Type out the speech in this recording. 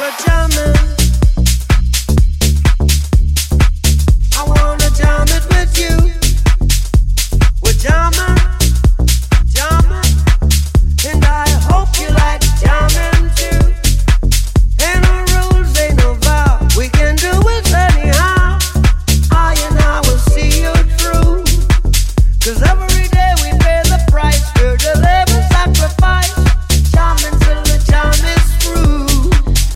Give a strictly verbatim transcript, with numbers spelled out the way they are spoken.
I wanna jam it with you. We're jamming.